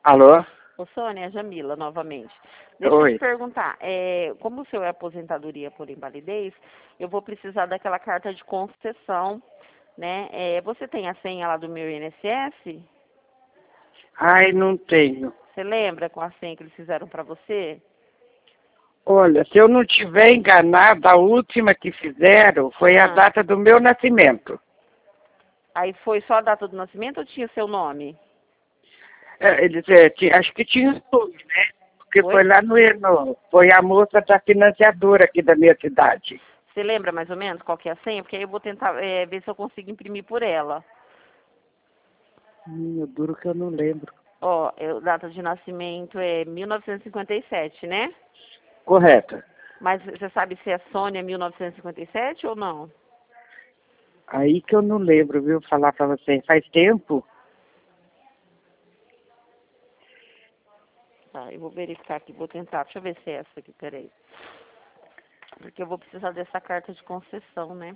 Alô? Ô, Sônia, é a Jamila, novamente. Deixa eu Oi. te perguntar, como o seu é aposentadoria por invalidez, eu vou precisar daquela carta de concessão, né? Você tem a senha lá do meu INSS? Ai, não tenho. Você lembra com a senha que eles fizeram para você? Olha, se eu não tiver enganado, a última que fizeram foi a data do meu nascimento. Aí foi só a data do nascimento ou tinha seu nome? Eles, acho que tinha tudo, né? Porque Oi? foi lá foi a moça da financiadora aqui da minha cidade. Você lembra mais ou menos qual que é a senha? Porque aí eu vou tentar ver se eu consigo imprimir por ela. Duro que eu não lembro. Ó, data de nascimento é 1957, né? Correto. Mas você sabe se é Sônia 1957 ou não? Aí que eu não lembro, viu? Falar pra você. Faz tempo? Tá, eu vou verificar aqui, vou tentar. Deixa eu ver se é essa aqui, peraí. Porque eu vou precisar dessa carta de concessão, né?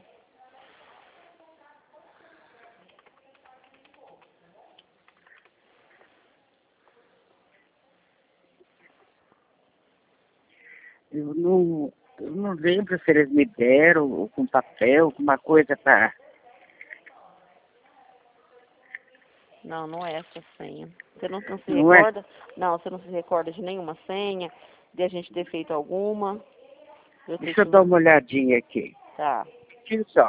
Eu não lembro se eles me deram com papel, alguma coisa pra... Não, não é essa senha. Você não se Não é? recorda? Não, você não se recorda de nenhuma senha? De a gente ter feito alguma? Eu ter Deixa eu te dar man- uma olhadinha aqui. Tá. Aqui só.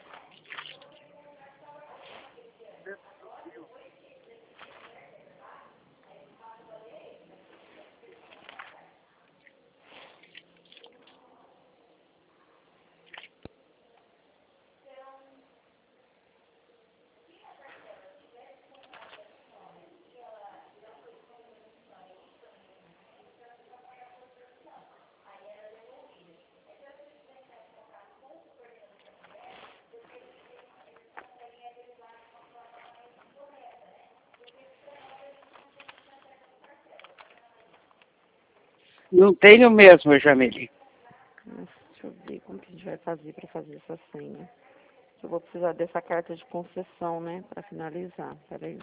Não tenho mesmo, Jamile. Nossa, deixa eu ver como que a gente vai fazer para fazer essa senha. Eu vou precisar dessa carta de concessão, né? Para finalizar. Peraí.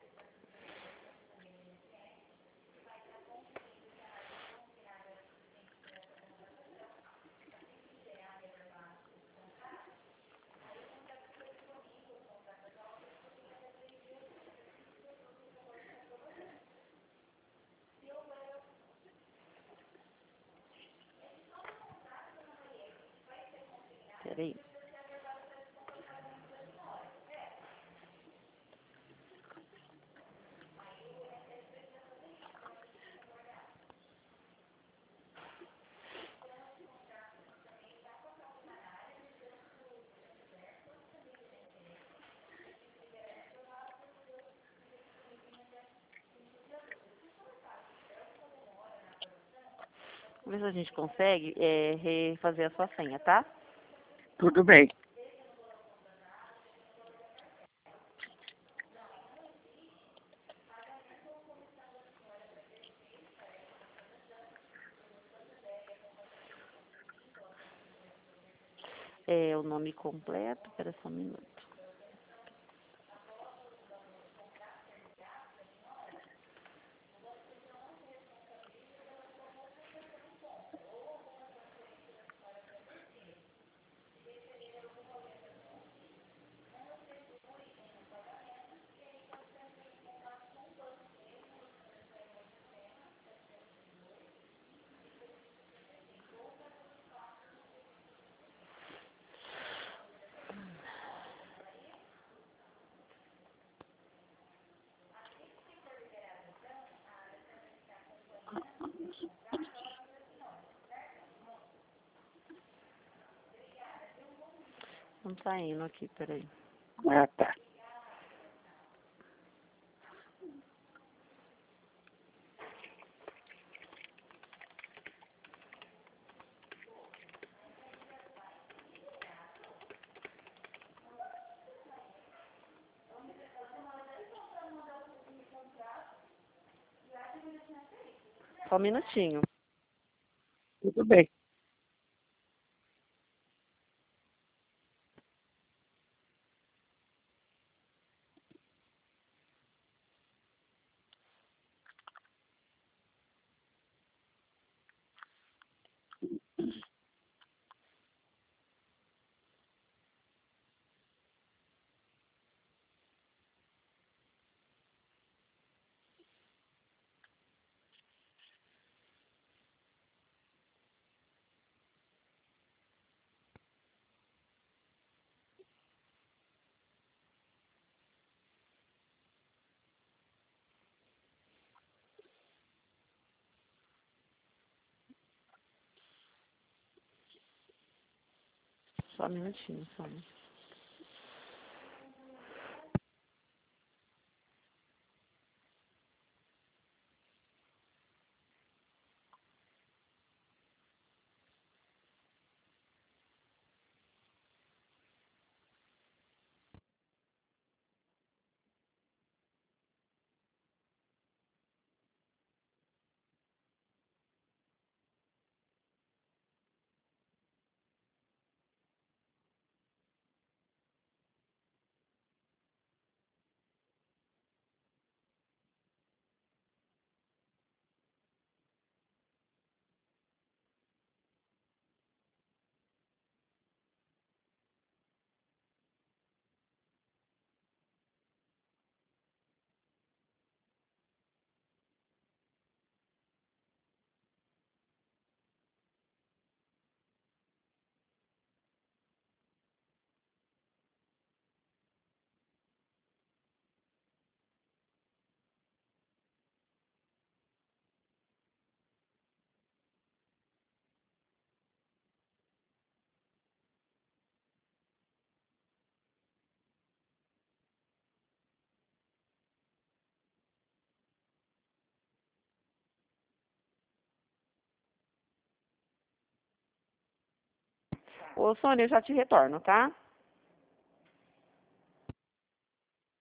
Peraí. Vamos ver se a gente consegue refazer a sua senha, tá? Tudo bem. O nome completo, espera só um minuto. Não tá indo aqui, peraí. Ah, tá. Só um minutinho. Tudo bem. Só um minutinho, Sônia. Ô, Sônia, eu já te retorno, tá?